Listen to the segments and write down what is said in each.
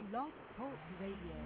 Blog Talk Radio.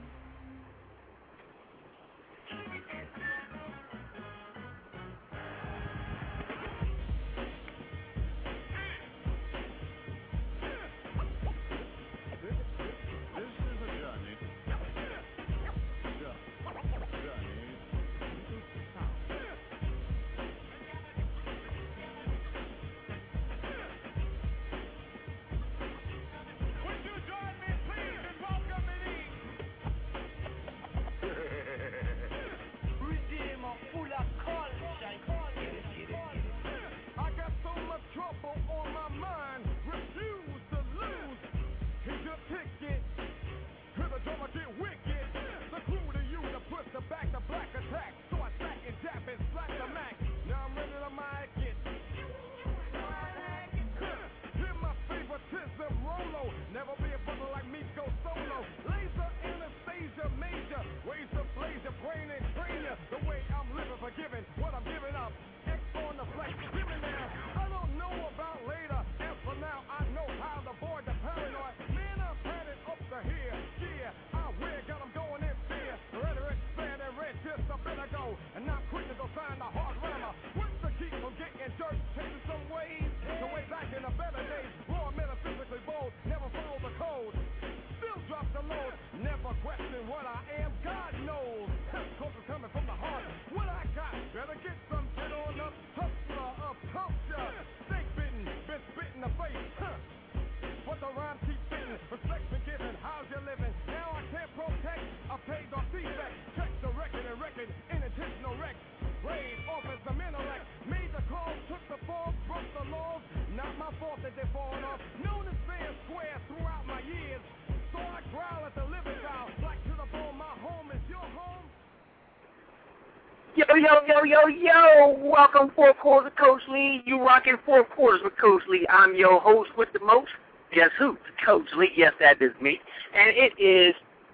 Yo, welcome Four Quarters with Coach Lee. You rocking Four Quarters with Coach Lee. I'm your host with the most. Guess who? Coach Lee. Yes, that is me. And it is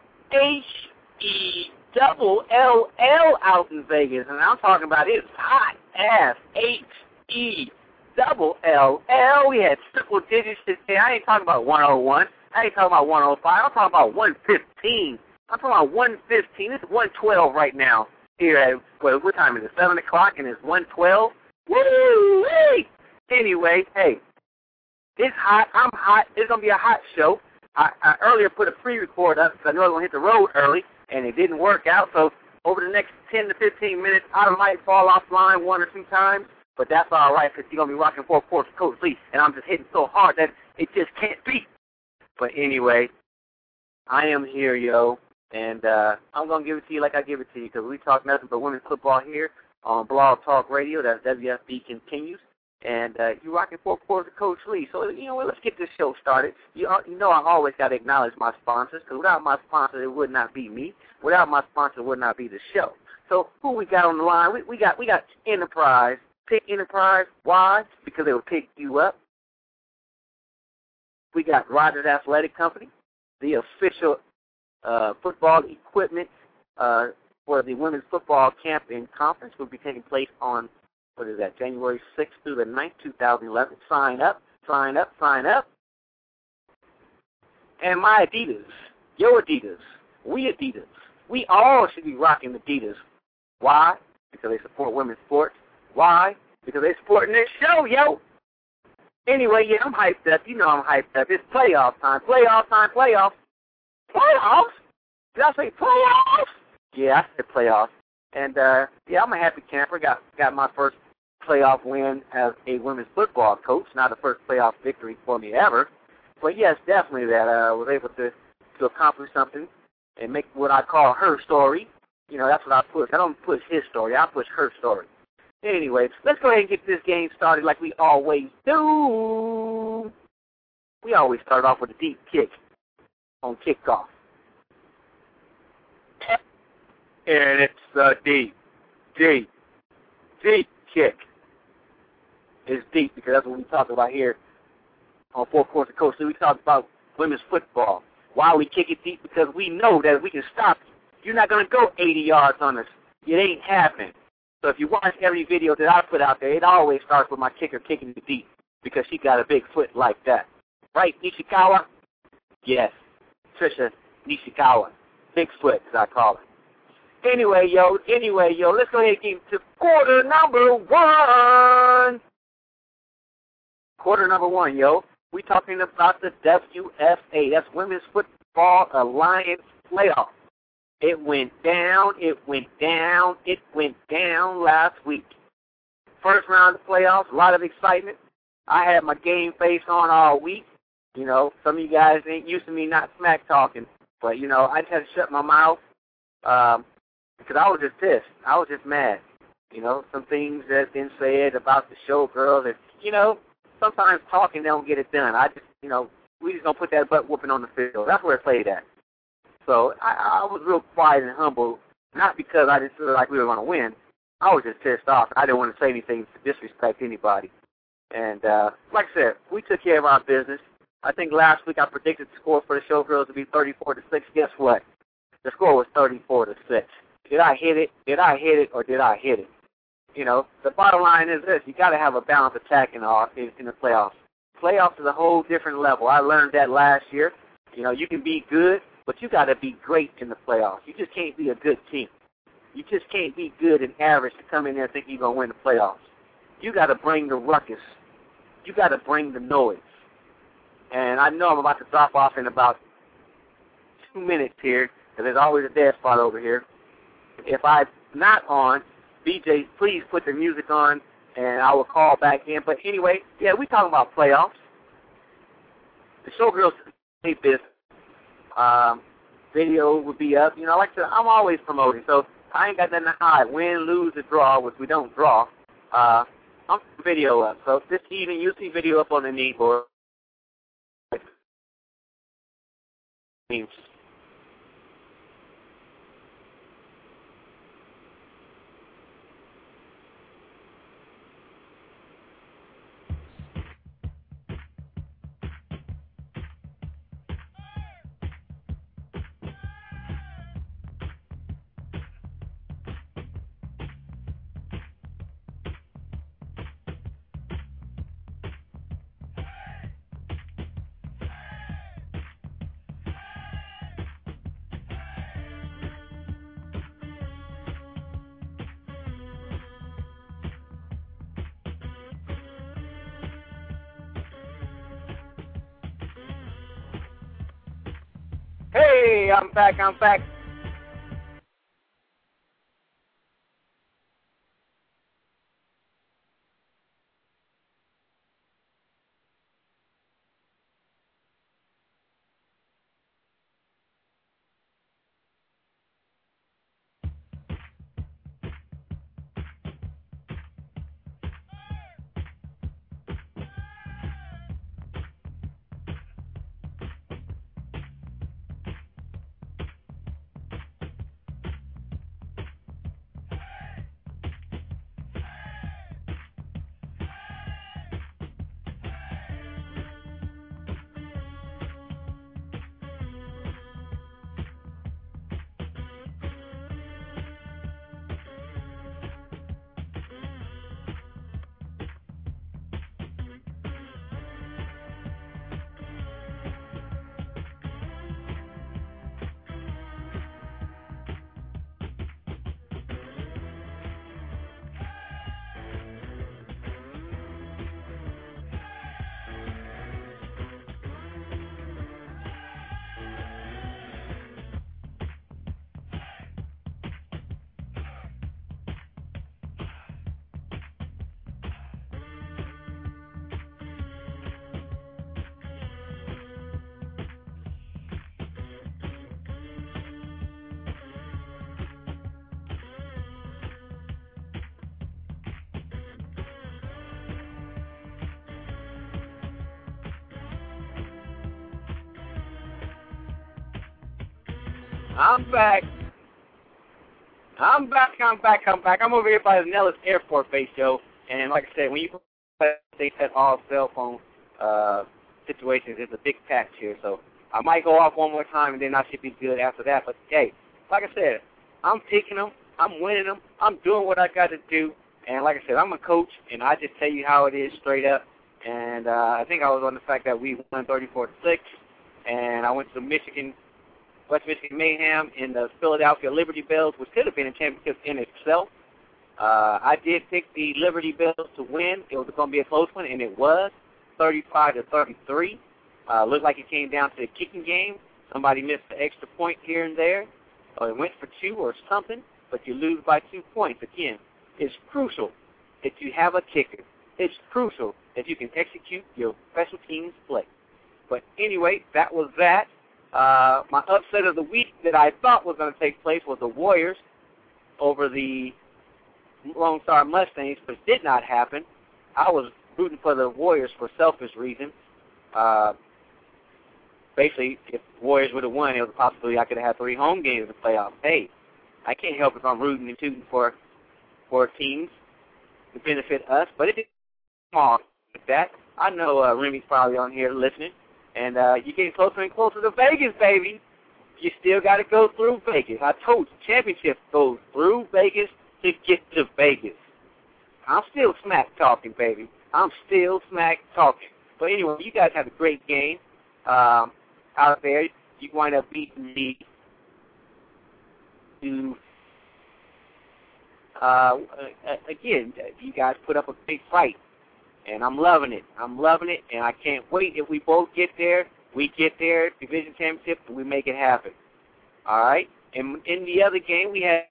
H-E-double-L-L out in Vegas. And I'm talking about it's hot ass H-E-double-L-L. We had triple digits today. I ain't talking about 101. I ain't talking about 105. I'm talking about 115. I'm talking about 115. It's 112 right now. Here at, what time is it? 7 o'clock, and it's 1:12. Woo-wee! Anyway, hey, it's hot. I'm hot. It's going to be a hot show. I earlier put a pre-record up because I knew I was going to hit the road early, and it didn't work out. So over the next 10 to 15 minutes, I might fall offline one or two times, but that's all right because you're going to be rocking Four Quarters with Coach Lee, and I'm just hitting so hard that it just can't be. But anyway, I am here, yo. And I'm going to give it to you like I give it to you because we talk nothing but women's football here on Blog Talk Radio. That's WFB Continues. And you're rocking Four Quarters with Coach Lee. So, you know what, let's get this show started. You know I always got to acknowledge my sponsors because without my sponsors, it would not be me. Without my sponsor, it would not be the show. So who we got on the line? We got Enterprise. Pick Enterprise. Why? Because they will pick you up. We got Rogers Athletic Company, the official football equipment for the women's football camp and conference will be taking place on, January 6th through the 9th, 2011. Sign up. And my Adidas, your Adidas, we Adidas, we all should be rocking Adidas. Why? Because they support women's sports. Why? Because they're supporting this show, yo. Anyway, yeah, I'm hyped up. You know I'm hyped up. It's playoff time. Playoffs? Did I say playoffs? Yeah, I said playoffs. And, I'm a happy camper. Got my first playoff win as a women's football coach. Not the first playoff victory for me ever. But, yes, definitely that I was able to accomplish something and make what I call her story. You know, that's what I push. I don't push his story. I push her story. Anyway, let's go ahead and get this game started like we always do. We always start off with a deep kick on kickoff. And it's a deep kick. It's deep because that's what we talk about here on Four Quarters with Coach Lee. We talk about women's football. Why we kick it deep? Because we know that if we can stop you, you're not going to go 80 yards on us. It ain't happening. So if you watch every video that I put out there, it always starts with my kicker kicking it deep because she got a big foot like that. Right, Nishikawa? Yes. Trisha Nishikawa. Bigfoot, as I call it. Anyway, yo, let's go ahead and get into quarter number one. Quarter number one, yo. We talking about the WFA. That's Women's Football Alliance playoff. It went down last week. First round of playoffs, a lot of excitement. I had my game face on all week. You know, some of you guys ain't used to me not smack talking. But, you know, I just had to shut my mouth because I was just pissed. I was just mad. You know, some things that have been said about the showgirls. And, you know, sometimes talking don't get it done. I just, you know, we just going to put that butt whooping on the field. That's where it played at. So I was real quiet and humble, not because I didn't feel like we were going to win. I was just pissed off. I didn't want to say anything to disrespect anybody. And like I said, we took care of our business. I think last week I predicted the score for the Showgirls to be 34-6. Guess what? The score was 34-6. Did I hit it? Or did I hit it? You know, the bottom line is this. You got to have a balanced attack in the playoffs. Playoffs is a whole different level. I learned that last year. You know, you can be good, but you got to be great in the playoffs. You just can't be a good team. You just can't be good and average to come in there and think you're going to win the playoffs. You got to bring the ruckus. You got to bring the noise. And I know I'm about to drop off in about 2 minutes here, because there's always a dead spot over here. If I'm not on, BJ, please put the music on, and I will call back in. But anyway, yeah, we talking about playoffs. The Showgirls hate this. Video would be up. You know, like I said, I'm always promoting, so I ain't got nothing to hide. Win, lose, or draw, which we don't draw. I'm video up. So this evening, you'll see video up on the knee board. Hey, I'm back. I'm back. I'm over here by the Nellis Airport Base, yo. And like I said, when you they set all cell phone situations, there's a big patch here. So I might go off one more time, and then I should be good after that. But, hey, like I said, I'm picking them. I'm winning them. I'm doing what I got to do. And like I said, I'm a coach, and I just tell you how it is straight up. And I think I was on the fact that we won 34-6, and I went to the Michigan West Michigan Mayhem and the Philadelphia Liberty Bells, which could have been a championship in itself. I did pick the Liberty Bells to win. It was going to be a close one, and it was 35-33. Looked like it came down to a kicking game. Somebody missed an extra point here and there, or it went for 2 or something, but you lose by 2 points. Again, it's crucial that you have a kicker. It's crucial that you can execute your special teams play. But anyway, that was that. My upset of the week that I thought was going to take place was the Warriors over the Lone Star Mustangs, but it did not happen. I was rooting for the Warriors for selfish reasons. Basically, if the Warriors would have won, it was a possibility I could have had 3 home games in the playoffs. Hey, I can't help if I'm rooting and tooting for teams to benefit us, but it didn't come off with that. I know Remy's probably on here listening, and you're getting closer and closer to Vegas, baby. You still got to go through Vegas. I told you, championship goes through Vegas to get to Vegas. I'm still smack talking, baby. I'm still smack talking. But anyway, you guys have a great game out there. You wind up beating me to, again, you guys put up a big fight, and I'm loving it. I'm loving it, and I can't wait if we both get there. We get there, division championship, and we make it happen. All right? And in the other game, we had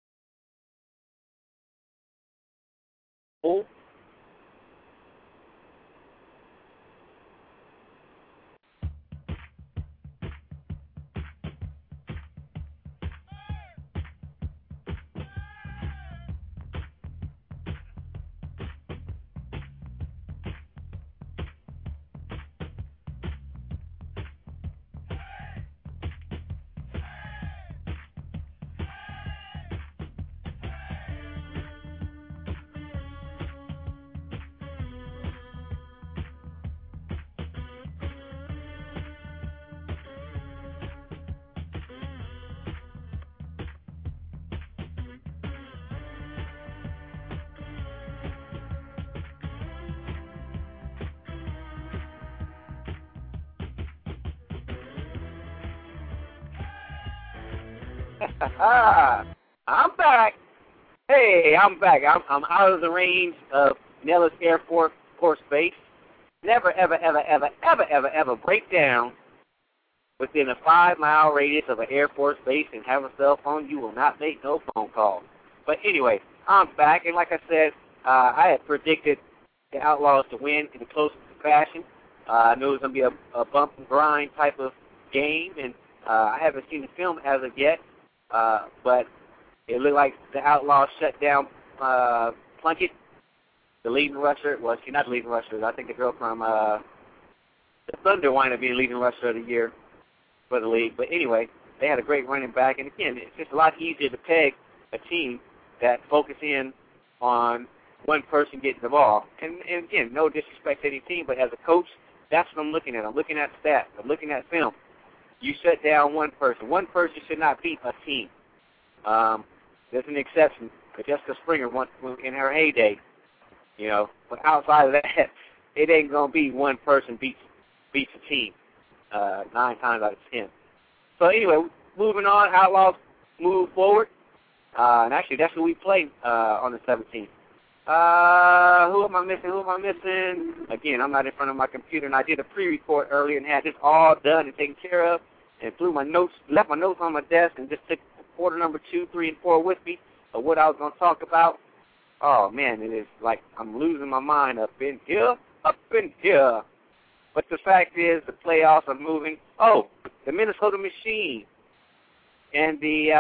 I'm back. Hey, I'm back. I'm out of the range of Nellis Air Force Base. Never, ever, ever, ever, ever, ever, ever break down within a 5-mile radius of an Air Force base and have a cell phone. You will not make no phone calls. But anyway, I'm back, and like I said, I had predicted the Outlaws to win in the closest fashion. I knew it was going to be a bump and grind type of game, and I haven't seen the film as of yet. But it looked like the Outlaws shut down Plunkett, the leading rusher. Well, she's not the leading rusher. I think the girl from the Thunder wound up being leading rusher of the year for the league. But anyway, they had a great running back. And again, it's just a lot easier to peg a team that focus in on one person getting the ball. And again, no disrespect to any team, but as a coach, that's what I'm looking at. I'm looking at stats. I'm looking at film. You shut down one person. One person should not beat a team. There's an exception. Jessica Springer once in her heyday, you know. But outside of that, it ain't gonna be one person beats a team 9 times out of 10. So anyway, moving on. Outlaws move forward, and actually that's who we play on the 17th. Who am I missing? Again, I'm not in front of my computer, and I did a pre-record earlier and had this all done and taken care of, and left my notes on my desk, and just took quarter number 2, 3, and 4 with me of what I was going to talk about. Oh, man, it is like I'm losing my mind up in here. But the fact is the playoffs are moving. Oh, the Minnesota Machine and the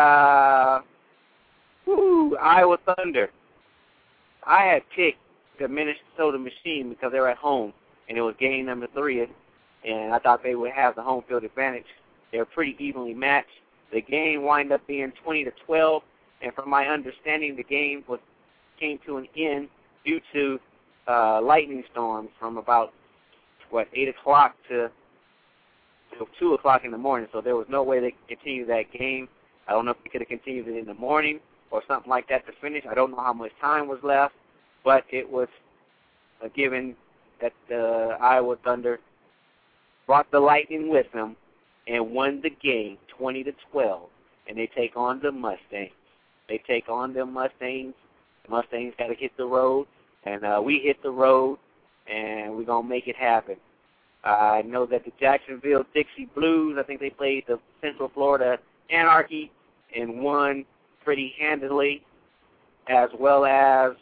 Iowa Thunder. I had picked the Minnesota Machine because they were at home, and it was game number 3, and I thought they would have the home field advantage. They were pretty evenly matched. The game wound up being 20-12, and from my understanding, the game came to an end due to lightning storms from about 8 o'clock to 2 o'clock in the morning. So there was no way they could continue that game. I don't know if they could have continued it in the morning or something like that to finish. I don't know how much time was left, but it was a given that the Iowa Thunder brought the lightning with them and won the game 20-12, and they take on the Mustangs. They take on the Mustangs. The Mustangs got to hit the road, and we hit the road, and we're going to make it happen. I know that the Jacksonville Dixie Blues, I think they played the Central Florida Anarchy and won pretty handily, as well as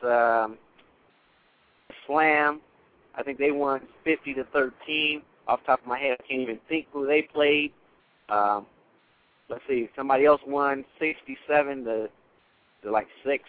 Slam. I think they won 50-13. Off the top of my head, I can't even think who they played. Let's see, somebody else won 67 to 6.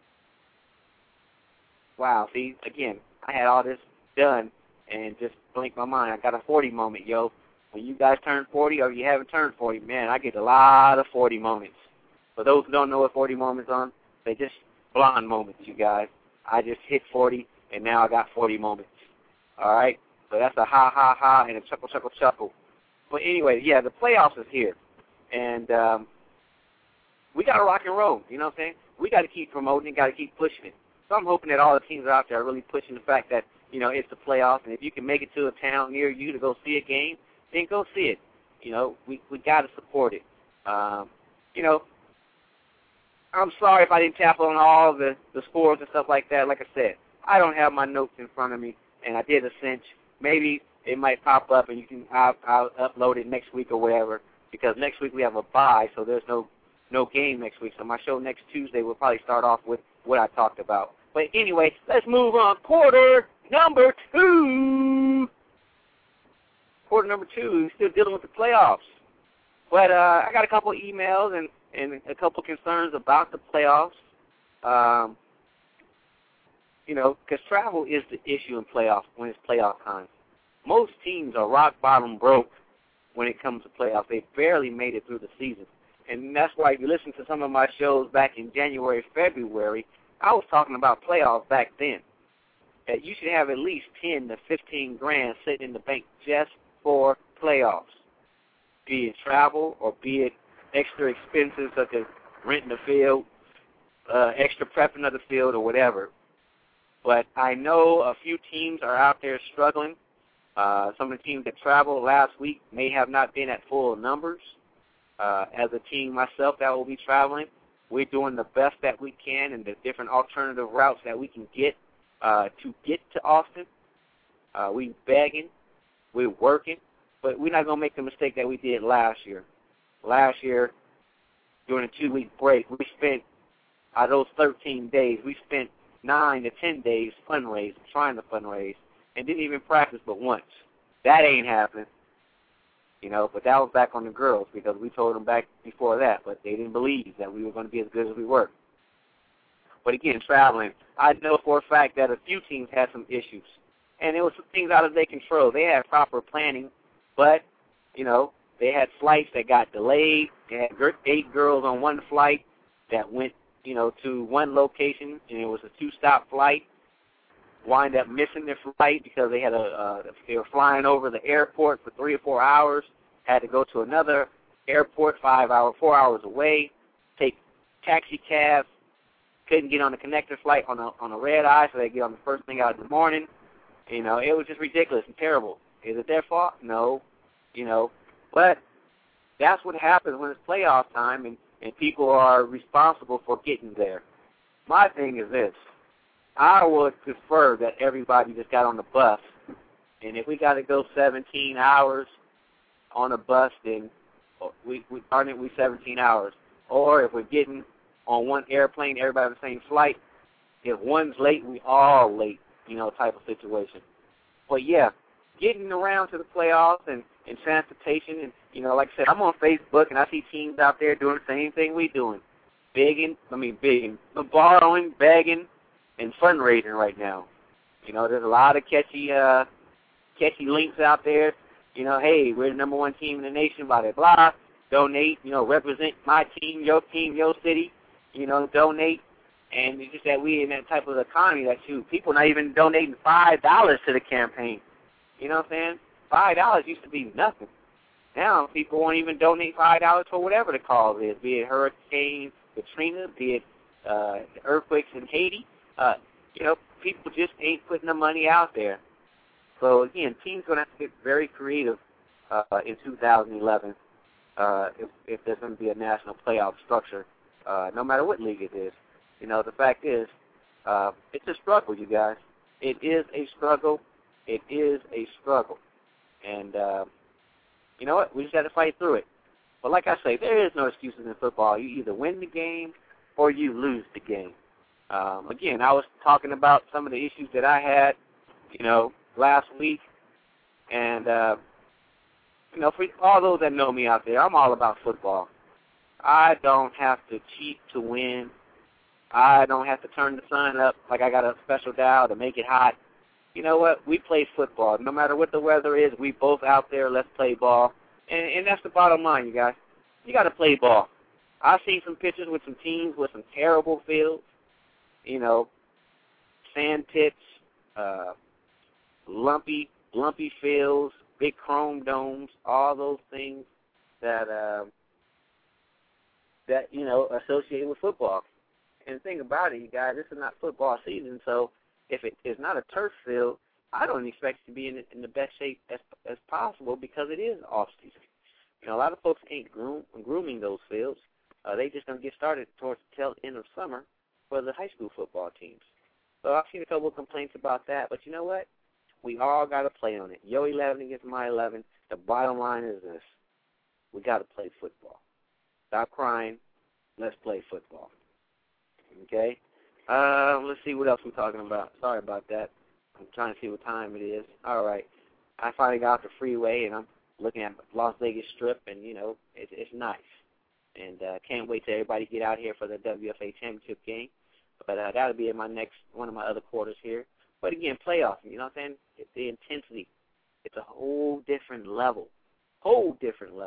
Wow, see, again, I had all this done and just blinked my mind. I got a 40 moment, yo. When you guys turn 40 or you haven't turned 40, man, I get a lot of 40 moments. For those who don't know what 40 moments are, they just blonde moments, you guys. I just hit 40, and now I got 40 moments. All right? So that's a ha, ha, ha, and a chuckle, chuckle, chuckle. But anyway, yeah, the playoffs is here. And we got to rock and roll, you know what I'm saying? We got to keep promoting it, got to keep pushing it. So I'm hoping that all the teams out there are really pushing the fact that, you know, it's the playoffs, and if you can make it to a town near you to go see a game, then go see it. You know, we got to support it. You know, I'm sorry if I didn't tap on all the scores and stuff like that. Like I said, I don't have my notes in front of me, and I did a cinch. Maybe it might pop up, and I'll upload it next week or whatever, because next week we have a bye, so there's no game next week. So my show next Tuesday will probably start off with what I talked about. But anyway, let's move on. Quarter number 2. Quarter number 2, we're still dealing with the playoffs. But I got a couple emails and a couple concerns about the playoffs. You know, because travel is the issue in playoffs when it's playoff time. Most teams are rock bottom broke when it comes to playoffs. They barely made it through the season. And that's why if you listen to some of my shows back in January, February, I was talking about playoffs back then. That you should have at least 10 to 15 grand sitting in the bank just for playoffs, be it travel or be it extra expenses such as renting the field, extra prepping of the field or whatever. But I know a few teams are out there struggling. Some of the teams that traveled last week may have not been at full numbers. As a team myself that will be traveling, we're doing the best that we can and the different alternative routes that we can get to Austin. We're begging, we're working, but we're not going to make the mistake that we did last year. Last year, during a 2-week break, we spent, out of those 13 days, we spent 9 to 10 days fundraising, trying to fundraise, and didn't even practice but once. That ain't happening. You know, but that was back on the girls because we told them back before that, but they didn't believe that we were going to be as good as we were. But again, traveling, I know for a fact that a few teams had some issues, and it was some things out of their control. They had proper planning, but, you know, they had flights that got delayed. They had 8 girls on one flight that went, you know, to one location, and it was a 2-stop flight. Wind up missing their flight because they had they were flying over the airport for 3 or 4 hours, had to go to another airport 4 hours away, take taxi cabs, couldn't get on the connector flight on a red eye, so they get on the first thing out in the morning. You know, it was just ridiculous and terrible. Is it their fault? No. You know, but that's what happens when it's playoff time and people are responsible for getting there. My thing is this. I would prefer that everybody just got on the bus, and if we got to go 17 hours on a bus, then we 17 hours. Or if we're getting on one airplane, everybody on the same flight, if one's late, we all late, you know, type of situation. But, yeah, getting around to the playoffs and transportation, and, you know, like I said, I'm on Facebook, and I see teams out there doing the same thing we doing, borrowing, begging, and fundraising right now. You know, there's a lot of catchy links out there. You know, hey, we're the number 1 team in the nation, blah, blah, blah. Donate, you know, represent my team, your city, you know, donate. And it's just that we in that type of economy that people not even donating $5 to the campaign. You know what I'm saying? $5 used to be nothing. Now people won't even donate $5 for whatever the cause is, be it Hurricane Katrina, be it the earthquakes in Haiti. You know, people just ain't putting the money out there. So, again, teams going to have to get very creative in 2011 if there's going to be a national playoff structure, no matter what league it is. The fact is, it's a struggle, you guys. It is a struggle. It is a struggle. And you know what? We just got to fight through it. But like I say, there is no excuses in football. You either win the game or you lose the game. Again, I was talking about some of the issues that I had, last week. And, for all those that know me out there, I'm all about football. I don't have to cheat to win. I don't have to turn the sun up like I got a special dial to make it hot. You know what? We play football. No matter what the weather is, we both out there, let's play ball. And that's the bottom line, you guys. You got to play ball. I've seen some pictures with some teams with some terrible fields, sand pits, lumpy fields, big chrome domes, all those things that associated with football. And the thing about it, you guys, this is not football season, so if it is not a turf field, I don't expect it to be in the best shape as possible because it is off season. A lot of folks ain't grooming those fields. They just going to get started towards the tail end of summer for the high school football teams. So I've seen a couple of complaints about that, but you know what? We all got to play on it. Your 11 against my 11. The bottom line is this. We got to play football. Stop crying. Let's play football. Okay? Let's see what else we're talking about. Sorry about that. I'm trying to see what time it is. All right. I finally got off the freeway, and I'm looking at Las Vegas Strip, and, it's nice. And can't wait till everybody get out here for the WFA championship game. But that'll be in one of my other quarters here. But again, playoffs, you know what I'm saying? The intensity. It's a whole different level. And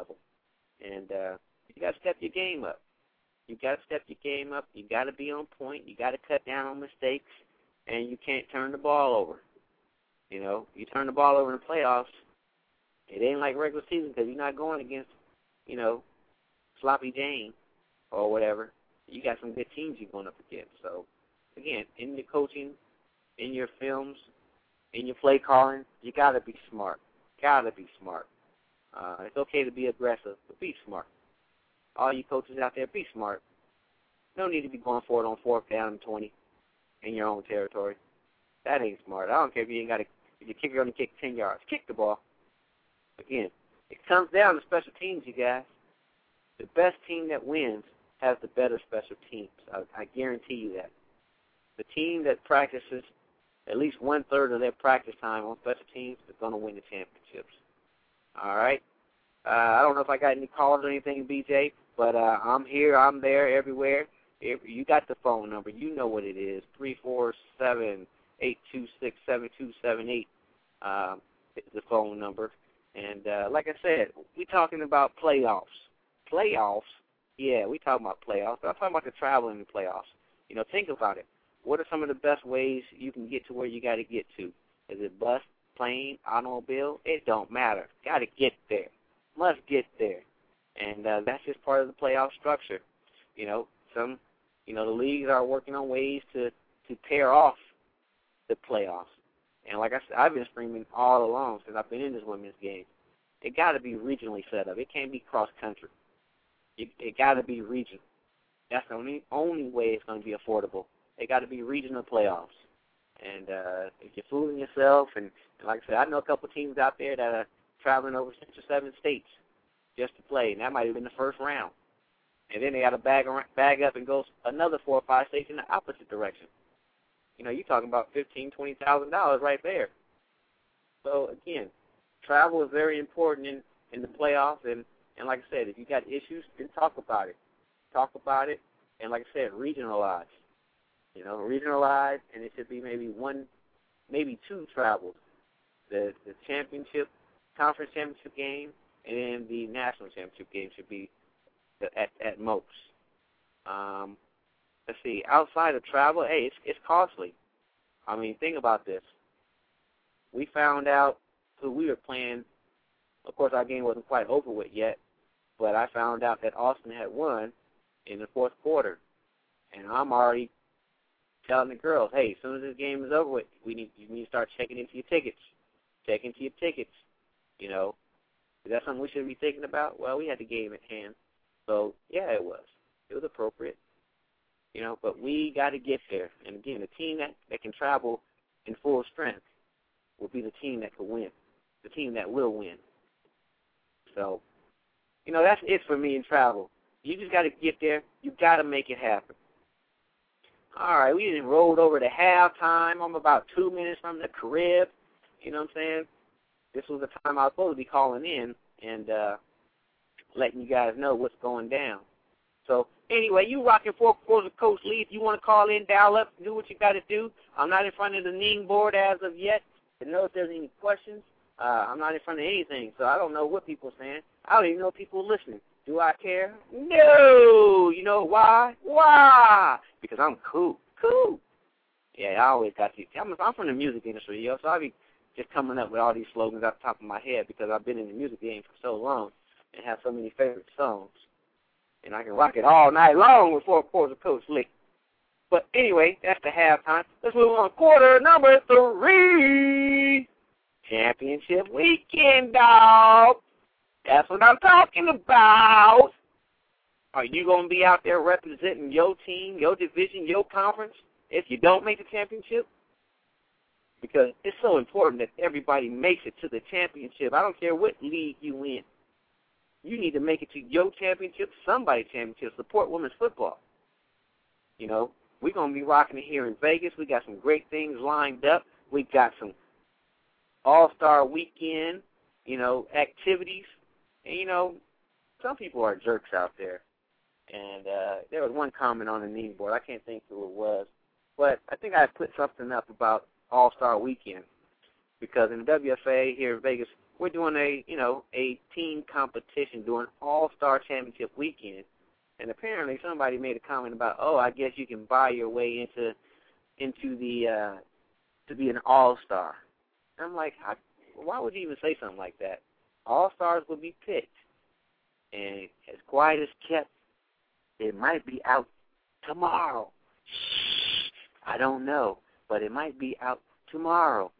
you got to step your game up. You got to be on point. You got to cut down on mistakes. And you can't turn the ball over. You turn the ball over in the playoffs, it ain't like regular season because you're not going against, Sloppy Jane or whatever. You got some good teams you're going up against. So, again, in your coaching, in your films, in your play calling, you got to be smart. It's okay to be aggressive, but be smart. All you coaches out there, be smart. No need to be going for it on 4th down and 20 in your own territory. That ain't smart. I don't care if your kicker only kick 10 yards. Kick the ball. Again, it comes down to special teams, you guys. The best team that wins has the better special teams. I guarantee you that. The team that practices at least 1/3 of their practice time on special teams is going to win the championships. All right? I don't know if I got any callers or anything, BJ, but I'm here, I'm there, everywhere. You got the phone number. You know what it is, 347-826-7278 is the phone number. And like I said, we're talking about playoffs. Playoffs? Yeah, we're talking about playoffs. I'm talking about the travel in the playoffs. Think about it. What are some of the best ways you can get to where you got to get to? Is it bus, plane, automobile? It don't matter. Got to get there. Must get there. And that's just part of the playoff structure. The leagues are working on ways to pair off the playoffs. And like I said, I've been screaming all along since I've been in this women's game. It got to be regionally set up. It can't be cross-country. It got to be regional. That's the only way it's going to be affordable. It got to be regional playoffs. And if you're fooling yourself, and like I said, I know a couple teams out there that are traveling over 6 or 7 states just to play, and that might have been the first round. And then they got to bag up and go another 4 or 5 states in the opposite direction. You're talking about $15,000, $20,000 right there. So, again, travel is very important in the playoffs. And like I said, if you got issues, then talk about it. And like I said, regionalize. Regionalize, and it should be maybe 1, maybe 2 travels. The conference championship game, and then the national championship game should be at most. Let's see, outside of travel, hey, it's costly. I mean, think about this. We found out who we were playing. Of course, our game wasn't quite over with yet, but I found out that Austin had won in the 4th quarter. And I'm already telling the girls, hey, as soon as this game is over with, you need to start checking into your tickets. Is that something we should be thinking about? Well, we had the game at hand. So, yeah, it was. It was appropriate. But we got to get there. And, again, the team that can travel in full strength will be the team that can win, the team that will win. So, that's it for me in travel. You just got to get there. You got to make it happen. All right, we just rolled over to halftime. I'm about 2 minutes from the crib. You know what I'm saying? This was the time I was supposed to be calling in and letting you guys know what's going down. So, anyway, you rocking Four Quarters with Coach Lee. If you want to call in, dial up, do what you got to do. I'm not in front of the Ning board as of yet to know if there's any questions. I'm not in front of anything, so I don't know what people are saying. I don't even know if people are listening. Do I care? No. You know why? Why? Because I'm cool. Cool. Yeah, I always got these. I'm from the music industry, so I be just coming up with all these slogans off the top of my head because I've been in the music game for so long and have so many favorite songs. And I can rock it all night long with Four Quarters of Coach Lee. But anyway, that's the halftime. Let's move on. Quarter number 3. Championship weekend, dog. That's what I'm talking about. Are you going to be out there representing your team, your division, your conference if you don't make the championship? Because it's so important that everybody makes it to the championship. I don't care what league you in. You need to make it to your championship, somebody's championship. Support women's football. We're going to be rocking it here in Vegas. We got some great things lined up. We got some All-Star Weekend, activities. And, some people are jerks out there. And there was one comment on the Ning board. I can't think who it was. But I think I put something up about All-Star Weekend. Because in the WFA here in Vegas, we're doing a team competition during All-Star Championship Weekend. And apparently somebody made a comment about, I guess you can buy your way into the to be an All-Star. I'm like, why would you even say something like that? All-Stars will be picked. And as quiet as kept, it might be out tomorrow. Shh, I don't know, but it might be out tomorrow.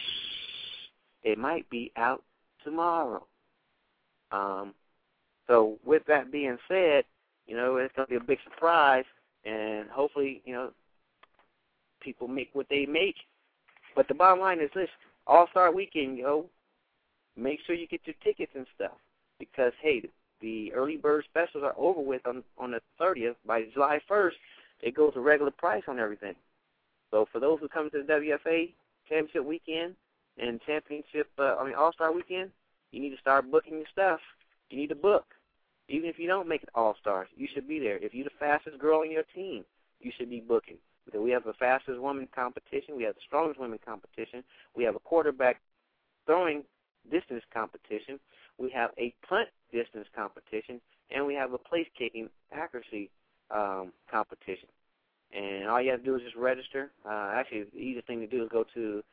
Shh, it might be out tomorrow. So with that being said, it's going to be a big surprise, and hopefully, people make what they make. But the bottom line is this, All-Star Weekend, make sure you get your tickets and stuff because, hey, the early bird specials are over with on the 30th. By July 1st, it goes to regular price on everything. So for those who come to the WFA Championship Weekend and All-Star Weekend, you need to start booking your stuff. You need to book. Even if you don't make it All-Stars, you should be there. If you're the fastest girl on your team, you should be booking. Because we have the fastest women competition. We have the strongest women competition. We have a quarterback throwing distance competition. We have a punt distance competition. And we have a place-kicking accuracy competition. And all you have to do is just register. Actually, the easiest thing to do is go to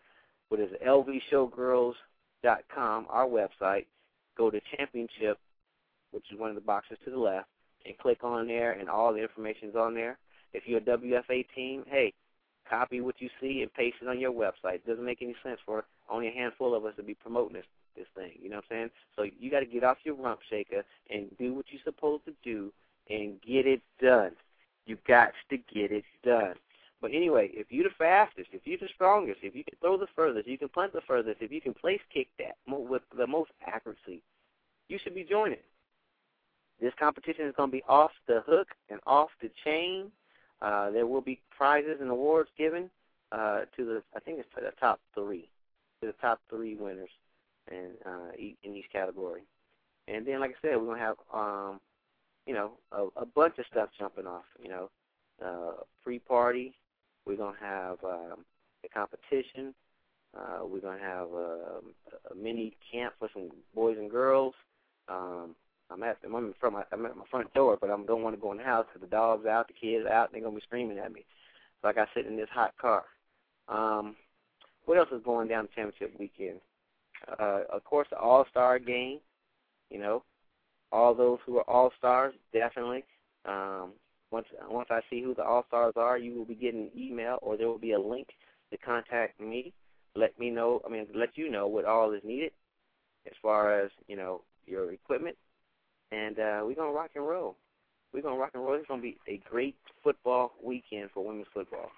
lvshowgirls.com, our website, go to championship, which is one of the boxes to the left, and click on there, and all the information is on there. If you're a WFA team, hey, copy what you see and paste it on your website. It doesn't make any sense for only a handful of us to be promoting this thing. You know what I'm saying? So you got to get off your rump shaker and do what you're supposed to do and get it done. You got to get it done. But anyway, if you're the fastest, if you're the strongest, if you can throw the furthest, you can punt the furthest, if you can place kick that with the most accuracy, you should be joining. This competition is going to be off the hook and off the chain. There will be prizes and awards given to the top three winners in each category. And then, like I said, we're going to have, a bunch of stuff jumping off, free party. We're going to have a competition. We're going to have a mini camp for some boys and girls. I'm at my front door, but I don't want to go in the house because the dog's out, the kids out, they're going to be screaming at me. So I got to sit in this hot car. What else is going down the championship weekend? Of course, the All-Star game, all those who are All-Stars, definitely. Once I see who the All-Stars are, you will be getting an email or there will be a link to contact me. Let you know what all is needed as far as, your equipment, and we're going to rock and roll. We're going to rock and roll. It's going to be a great football weekend for women's football.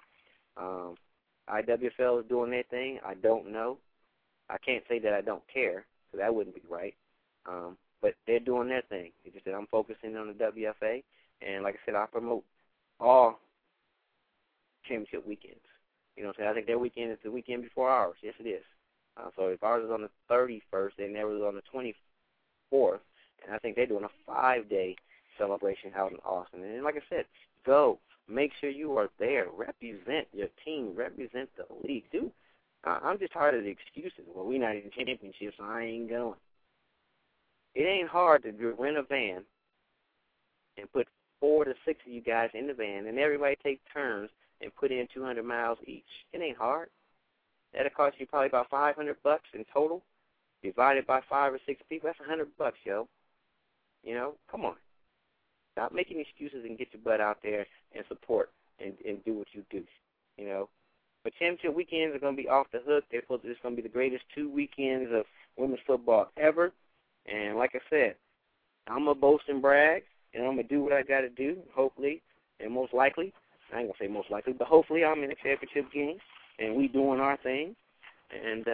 IWFL is doing their thing. I don't know. I can't say that I don't care, because that wouldn't be right. But they're doing their thing. It's just that I'm focusing on the WFA, and like I said, I promote all championship weekends. You know what I'm saying? I think their weekend is the weekend before ours. Yes, it is. So if ours is on the 31st, then theirs is on the 24th, and I think they're doing a 5-day celebration out in Austin. And like I said, go. Make sure you are there. Represent your team. Represent the league. Dude, I'm just tired of the excuses. Well, we're not in championships, so I ain't going. It ain't hard to rent a van and put 4 to 6 of you guys in the van, and everybody take turns and put in 200 miles each. It ain't hard. That'll cost you probably about $500 in total. Divided by 5 or 6 people, that's $100, yo. You know, come on. Stop making excuses and get your butt out there and support and do what you do, you know. But championship weekends are going to be off the hook. It's going to be the greatest 2 weekends of women's football ever. And like I said, I'm going to boast and brag, and I'm going to do what I got to do, hopefully, and most likely. I ain't going to say most likely, but hopefully I'm in the championship game, and we doing our thing, and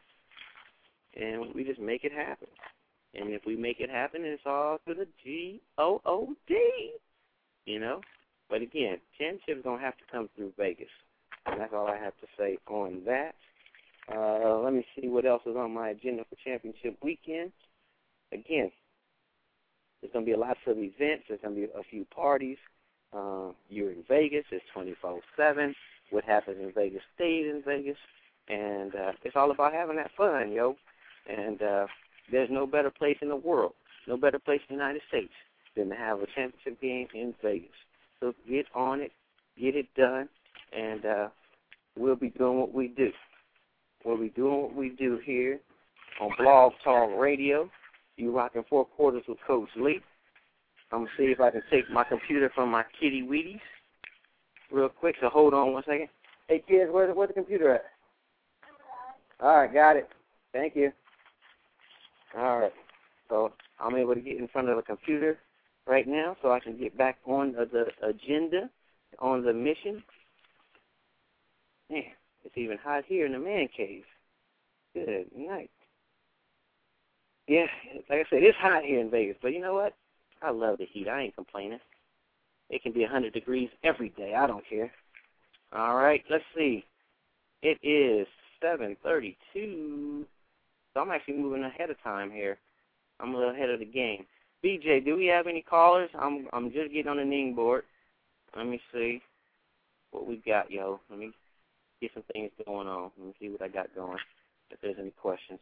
we just make it happen. And if we make it happen, it's all to the GOOD, you know. But again, championship's going to have to come through Vegas. And that's all I have to say on that. Let me see what else is on my agenda for championship weekend. Again, there's going to be lots of events. There's going to be a few parties. You're in Vegas. It's 24/7. What happens in Vegas stays in Vegas. And it's all about having that fun, yo. And there's no better place in the world, no better place in the United States than to have a championship game in Vegas. So get on it, get it done, and we'll be doing what we do. We'll be doing what we do here on Blog Talk Radio. You rocking 4 quarters with Coach Lee. I'm going to see if I can take my computer from my kitty Wheaties real quick, so hold on one second. Hey, kids, where's the computer at? All right, got it. Thank you. All right, so I'm able to get in front of the computer right now so I can get back on the agenda, on the mission. Man, it's even hot here in the man cave. Good night. Yeah, like I said, it's hot here in Vegas, but you know what? I love the heat. I ain't complaining. It can be 100 degrees every day. I don't care. All right, let's see. It is 7:32. So I'm actually moving ahead of time here. I'm a little ahead of the game. BJ, do we have any callers? I'm just getting on the Ning board. Let me see what we got, yo. Let me get some things going on. Let me see what I got going, if there's any questions.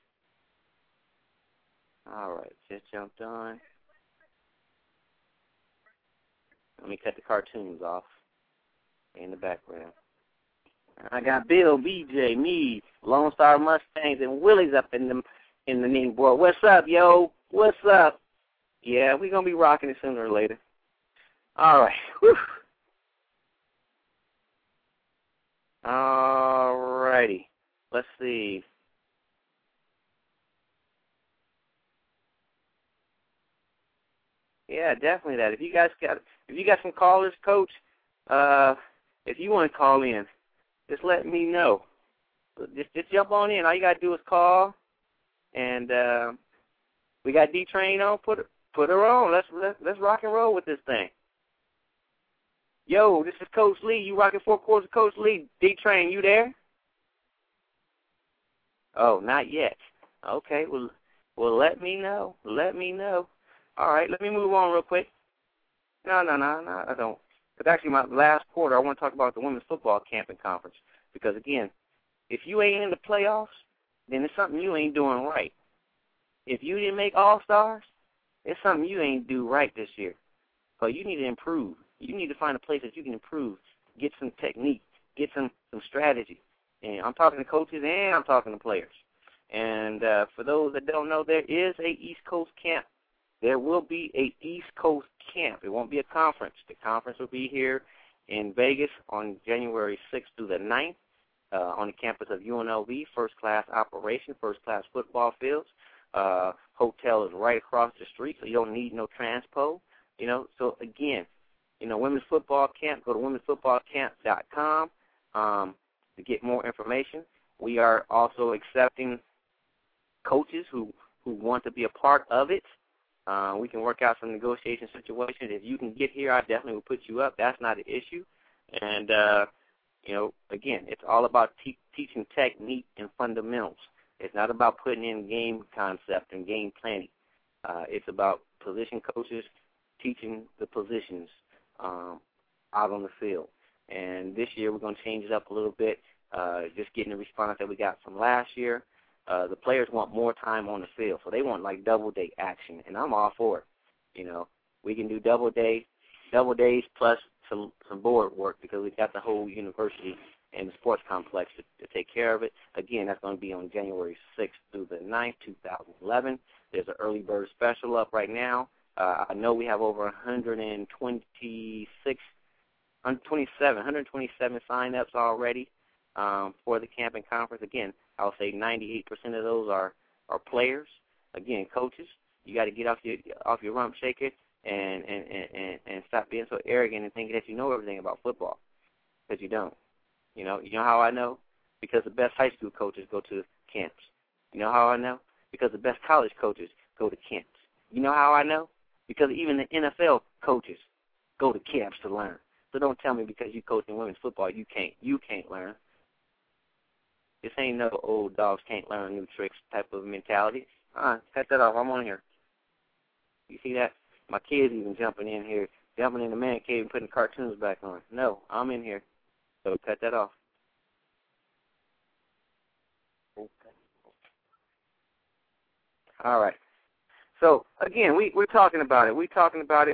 All right, just jumped on. Let me cut the cartoons off in the background. I got Bill, BJ, me, Lone Star Mustangs, and Willie's up in the Ning board. What's up, yo? What's up? Yeah, we're going to be rocking it sooner or later. All right. Whew. All righty. Let's see. Yeah, definitely that. If you got some callers, Coach, if you want to call in, just let me know. Just jump on in. All you gotta do is call, and we got D-Train on. Put her on. Let's rock and roll with this thing. Yo, this is Coach Lee. You rocking 4 quarters, Coach Lee. D-Train, you there? Oh, not yet. Okay. Well, let me know. Let me know. All right. Let me move on real quick. No, I don't. Because actually, my last quarter, I want to talk about the women's football camping conference. Because, again, if you ain't in the playoffs, then it's something you ain't doing right. If you didn't make All-Stars, it's something you ain't do right this year. So you need to improve. You need to find a place that you can improve, get some technique, get some strategy. And I'm talking to coaches and I'm talking to players. And for those that don't know, there is a East Coast camp. There will be a East Coast camp. It won't be a conference. The conference will be here in Vegas on January 6th through the 9th on the campus of UNLV, first-class operation, first-class football fields. hotel is right across the street, so you don't need no transpo. So again, women's football camp. Go to womensfootballcamp.com to get more information. We are also accepting coaches who want to be a part of it. We can work out some negotiation situations. If you can get here, I definitely will put you up. That's not an issue. And, again, it's all about teaching technique and fundamentals. It's not about putting in game concept and game planning. It's about position coaches teaching the positions out on the field. And this year we're going to change it up a little bit, just getting the response that we got from last year. The players want more time on the field, so they want like double-day action, and I'm all for it. We can do double days plus some board work because we've got the whole university and the sports complex to take care of it. Again, that's going to be on January 6th through the 9th, 2011. There's an early bird special up right now. I know we have over 127 sign-ups already for the camp and conference. Again, I'll say 98% of those are players. Again, coaches, you got to get off your rump shaker and stop being so arrogant and thinking that you know everything about football, because you don't. You know how I know? Because the best high school coaches go to camps. You know how I know? Because the best college coaches go to camps. You know how I know? Because even the NFL coaches go to camps to learn. So don't tell me because you coach in women's football you can't learn. This ain't no old dogs can't learn new tricks type of mentality. Cut that off. I'm on here. You see that? My kids even jumping in the man cave and putting cartoons back on. No, I'm in here. So cut that off. Okay. All right. So, again, we're talking about it. We're talking about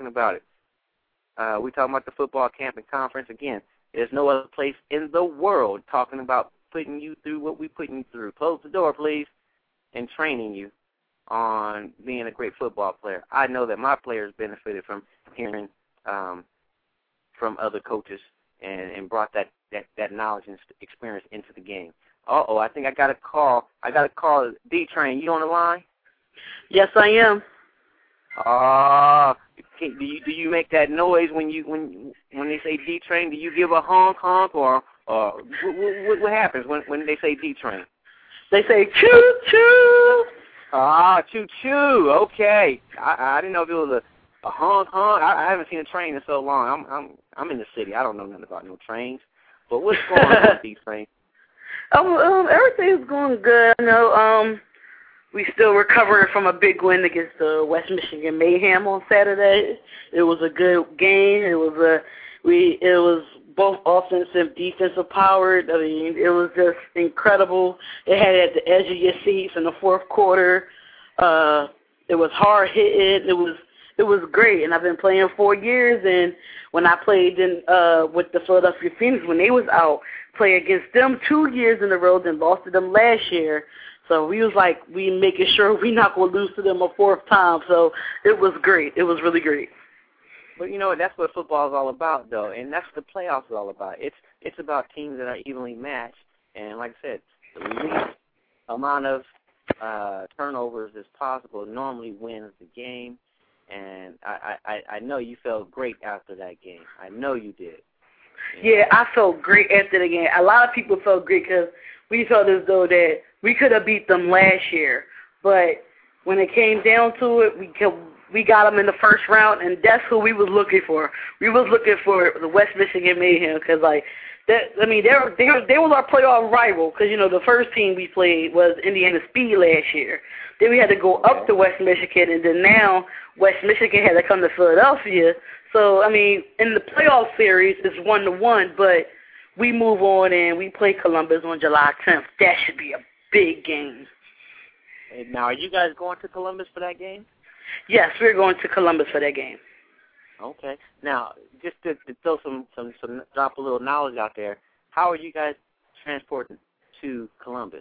the football camp and conference. Again, there's no other place in the world talking about putting you through what we're putting you through. Close the door, please, and training you on being a great football player. I know that my players benefited from hearing from other coaches and brought that knowledge and experience into the game. I think I got a call. D-Train, you on the line? Yes, I am. Do you make that noise when they say D-Train? Do you give a honk or what happens when they say D-Train? They say choo-choo. Choo-choo. Okay. I didn't know if it was a honk. I haven't seen a train in so long. I'm in the city. I don't know nothing about no trains. But what's going on with D-Train? Everything's going good. We still recovering from a big win against the West Michigan Mayhem on Saturday. It was a good game. It was both offensive, defensive powered. I mean, it was just incredible. It had at the edge of your seats in the fourth quarter. It was hard hitting. It was great. And I've been playing 4 years. And when I played with the Philadelphia Phoenix, when they was out, play against them 2 years in a row, then lost to them last year. So we was like, we making sure we not going to lose to them a fourth time. So it was great. It was really great. But you know what? That's what football is all about, though, and that's what the playoffs is all about. It's about teams that are evenly matched, and like I said, the least amount of turnovers as possible normally wins the game. And I know you felt great after that game. I know you did. Yeah, I felt great after the game. A lot of people felt great because we felt as though that we could have beat them last year. But when it came down to it, we got them in the first round, and that's who we was looking for. We was looking for the West Michigan Mayhem because, they was our playoff rival because, the first team we played was Indiana Speed last year. Then we had to go up to West Michigan, and then now West Michigan had to come to Philadelphia. So, in the playoff series, it's 1-1, but we move on and we play Columbus on July 10th. That should be a big game. Now, are you guys going to Columbus for that game? Yes, we're going to Columbus for that game. Okay. Now, just to throw drop a little knowledge out there, how are you guys transporting to Columbus?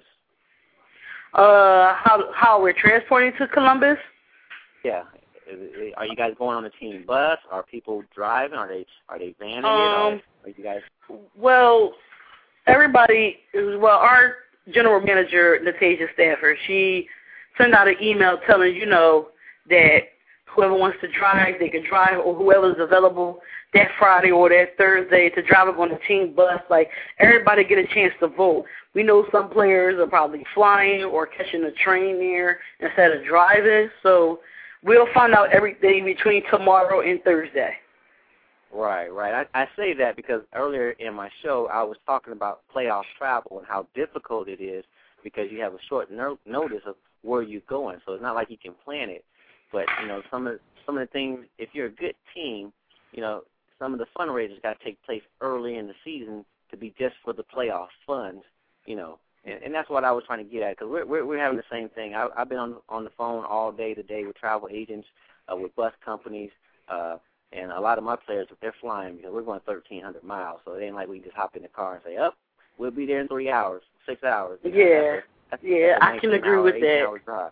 How we're transporting to Columbus? Yeah. Are you guys going on a team bus? Are people driving? Are they vanning it? Are you guys? Well, our general manager, Natasha Stafford, she send out an email telling that whoever wants to drive, they can drive, or whoever's available that Friday or that Thursday to drive up on the team bus. Like, everybody get a chance to vote. We know some players are probably flying or catching a train there instead of driving. So we'll find out everything between tomorrow and Thursday. Right. I say that because earlier in my show I was talking about playoff travel and how difficult it is because you have a short notice of where you're going. So it's not like you can plan it. But, some of the things, if you're a good team, some of the fundraisers got to take place early in the season to be just for the playoff funds, and that's what I was trying to get at because we're having the same thing. I've been on the phone all day today with travel agents, with bus companies, and a lot of my players, they're flying because we're going 1,300 miles, so it ain't like we just hop in the car and say, we'll be there in 3 hours, 6 hours. That's I can agree with that. 8-hour drive.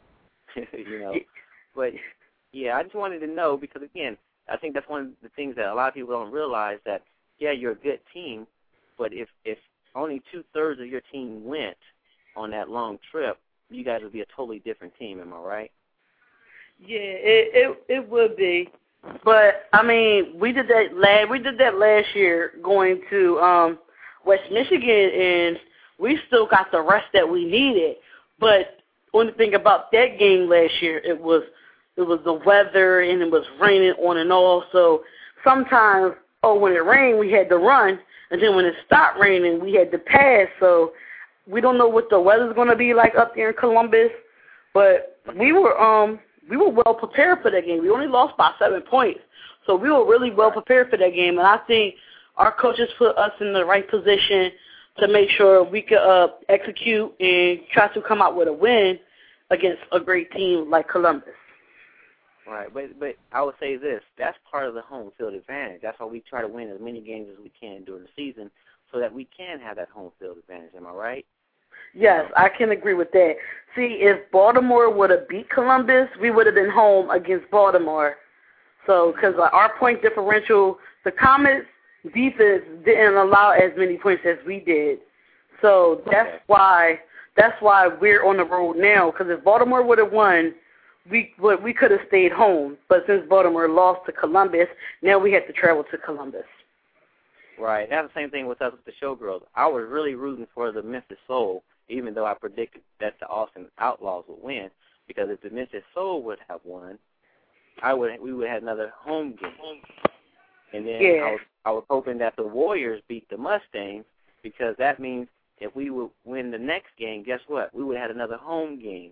But, I just wanted to know because, again, I think that's one of the things that a lot of people don't realize that, you're a good team, but if only 2/3 of your team went on that long trip, you guys would be a totally different team. Am I right? Yeah, it would be. But, I mean, we did that last year going to West Michigan, and we still got the rest that we needed. But only thing about that game last year, it was the weather, and it was raining on and off. So sometimes, when it rained, we had to run, and then when it stopped raining, we had to pass. So we don't know what the weather's going to be like up there in Columbus. But we were well prepared for that game. We only lost by 7 points, so we were really well prepared for that game. And I think our coaches put us in the right position to make sure we could execute and try to come out with a win against a great team like Columbus. Right, but I would say this, that's part of the home field advantage. That's why we try to win as many games as we can during the season so that we can have that home field advantage. Am I right? Yes, I can agree with that. See, if Baltimore would have beat Columbus, we would have been home against Baltimore. So, because our point differential, the Comets' defense didn't allow as many points as we did. So that's why we're on the road now. Because if Baltimore would have won, we could have stayed home. But since Baltimore lost to Columbus, now we have to travel to Columbus. Right. That's the same thing with us with the Showgirls. I was really rooting for the Memphis Soul, even though I predicted that the Austin Outlaws would win. Because if the Memphis Soul would have won, we would have another home game. And then I was hoping that the Warriors beat the Mustangs because that means if we would win the next game, guess what? We would have had another home game.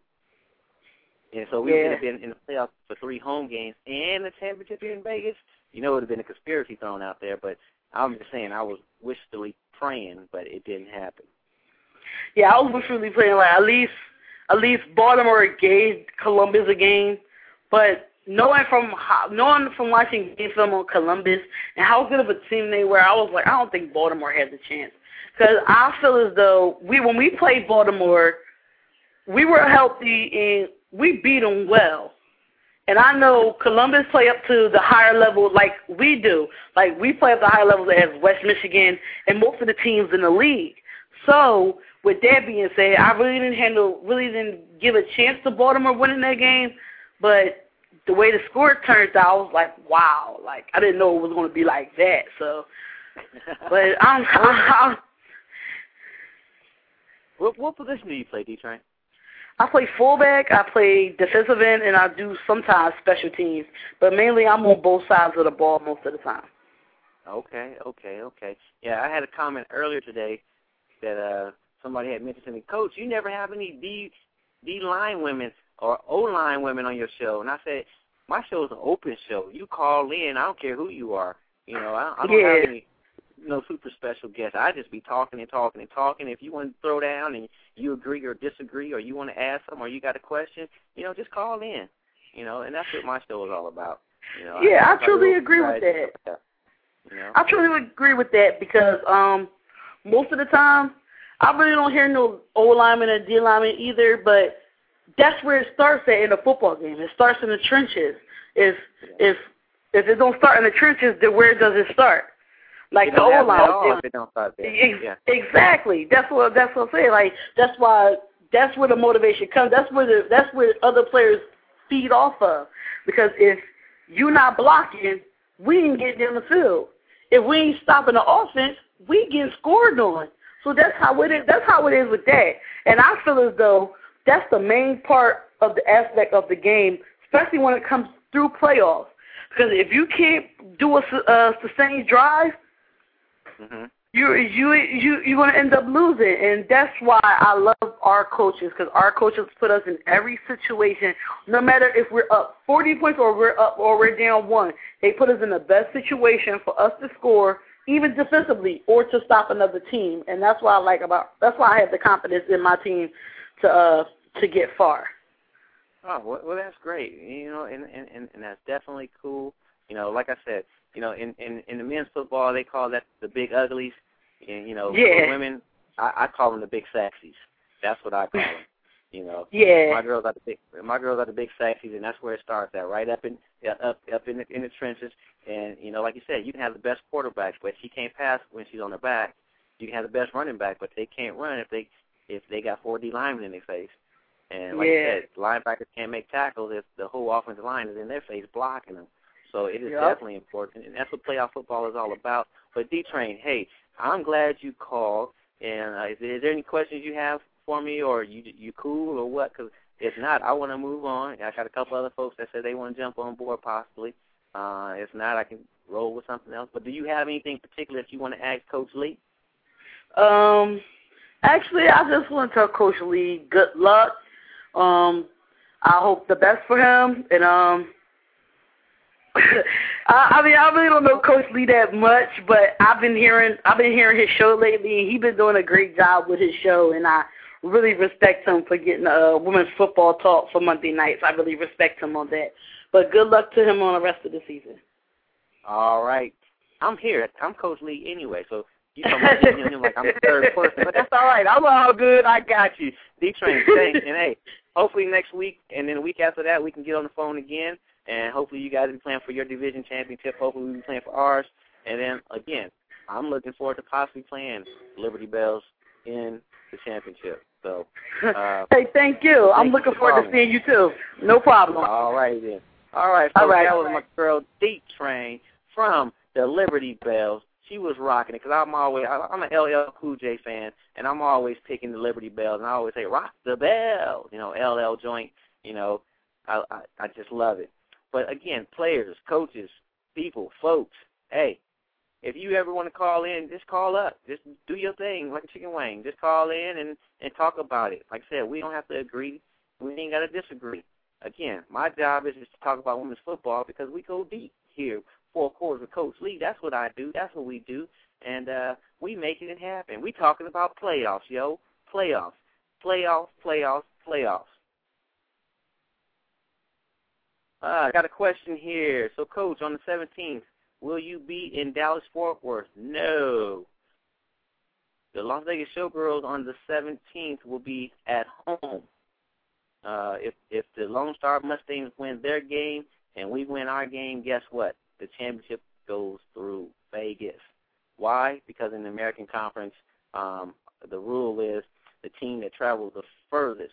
And so we would have been in the playoffs for 3 home games and the championship here in Vegas. It would have been a conspiracy thrown out there, but I'm just saying I was wishfully praying, but it didn't happen. Yeah, I was wishfully praying like at least Baltimore gave Columbus a game, but knowing from watching game film on Columbus and how good of a team they were, I was like, I don't think Baltimore has a chance. Because I feel as though when we played Baltimore, we were healthy and we beat them well. And I know Columbus play up to the higher level like we do. Like, we play up to the higher levels as West Michigan and most of the teams in the league. So, with that being said, I really didn't give a chance to Baltimore winning that game. But the way the score turned out, I was like, wow. Like, I didn't know it was going to be like that. So, but What position do you play, D-Train? I play fullback, I play defensive end, and I do sometimes special teams. But mainly I'm on both sides of the ball most of the time. Okay. Yeah, I had a comment earlier today that somebody had mentioned to me, Coach, you never have any D-line women or O-line women on your show. And I said, my show is an open show. You call in, I don't care who you are. I don't have any super special guests. I just be talking and talking and talking. If you want to throw down and you agree or disagree or you want to ask something or you got a question, just call in. And that's what my show is all about. I truly agree with that. I truly agree with that because most of the time I really don't hear no O lineman or D lineman either, but that's where it starts at in a football game. It starts in the trenches. If it don't start in the trenches, then where does it start? Like the O-line. It don't start there. Exactly. That's what I'm saying. Like, that's why that's where the motivation comes. That's where other players feed off of. Because if you're not blocking, we ain't getting in the field. If we ain't stopping the offense, we getting scored on. So that's how it is. That's how it is with that. And I feel as though that's the main part of the aspect of the game, especially when it comes through playoffs. Because if you can't do a sustained drive, you're going to end up losing. And that's why I love our coaches, because our coaches put us in every situation, no matter if we're up 40 points or we're down 1. They put us in the best situation for us to score, even defensively, or to stop another team. And that's what I like that's why I have the confidence in my team to get far. Oh, well, that's great. You know, and that's definitely cool. You know, like I said, you know, in the men's football, they call that the big uglies. And, you know, for women, I call them the big sexies. That's what I call them. You know, my girls are the big sexies, and that's where it starts at, right up in the trenches. And you know, like you said, you can have the best quarterback, but she can't pass when she's on her back. You can have the best running back, but they can't run if they got 4 D linemen in their face. And like you said, linebackers can't make tackles if the whole offensive line is in their face blocking them. So it is definitely important, and that's what playoff football is all about. But D-Train, hey, I'm glad you called. And is there any questions you have for me, or you cool, or what? Because if not, I want to move on. I got a couple other folks that said they want to jump on board possibly. If not, I can roll with something else. But do you have anything particular that you want to ask Coach Lee? Actually, I just want to tell Coach Lee good luck. I hope the best for him, and I mean, I really don't know Coach Lee that much, but I've been hearing his show lately, and he's been doing a great job with his show, and I really respect him for getting women's football talk for Monday nights. I really respect him on that. But good luck to him on the rest of the season. All right. I'm here. I'm Coach Lee anyway, so you talking about him like I'm the third person, but that's all right. I'm all good. I got you. D-Train, thanks. And, hey, hopefully next week and then the week after that we can get on the phone again, and hopefully you guys will be playing for your division championship. Hopefully we'll be playing for ours. And then, again, I'm looking forward to possibly playing Liberty Bells in the championship. So, hey, thank you. I'm looking forward to seeing you, too. No problem. All right, then. All right, folks, that was my girl D-Train from the Liberty Bells. She was rocking it because I'm an LL Cool J fan, and I'm always picking the Liberty Bells, and I always say, rock the bell, you know, LL joint, you know, I just love it. But, again, players, coaches, people, folks, hey, if you ever want to call in, just call up. Just do your thing like a chicken wing. Just call in and talk about it. Like I said, we don't have to agree. We ain't got to disagree. Again, my job is just to talk about women's football because we go deep here. 4 quarters with Coach Lee. That's what I do. That's what we do. And we making it happen. We talking about playoffs, yo. Playoffs. Playoffs, playoffs, playoffs. I got a question here. So, Coach, on the 17th, will you be in Dallas-Fort Worth? No. The Las Vegas Showgirls on the 17th will be at home. If the Lone Star Mustangs win their game and we win our game, guess what? The championship goes through Vegas. Why? Because in the American Conference, the rule is the team that travels the furthest.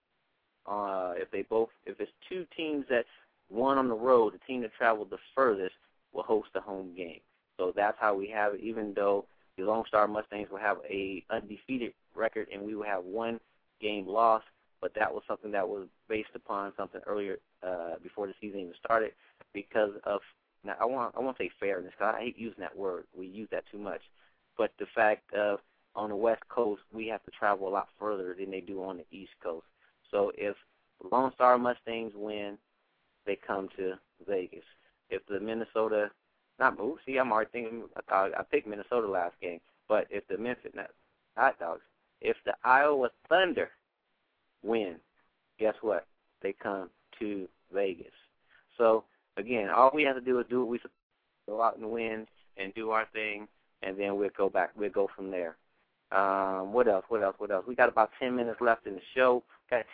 If it's 2 teams that won on the road, the team that traveled the furthest will host the home game. So that's how we have it. Even though the Lone Star Mustangs will have a undefeated record and we will have 1 game lost, but that was something that was based upon something earlier before the season even started because of. Now, I won't say fairness because I hate using that word. We use that too much. But the fact of on the West Coast, we have to travel a lot further than they do on the East Coast. So if Lone Star Mustangs win, they come to Vegas. If the Minnesota, I'm already thinking, I picked Minnesota last game. But if the Memphis Hot Dogs, if the Iowa Thunder win, guess what? They come to Vegas. So, again, all we have to do is do what we go out and win and do our thing, and then we'll go back. We'll go from there. What else? We got about 10 minutes left in the show. Let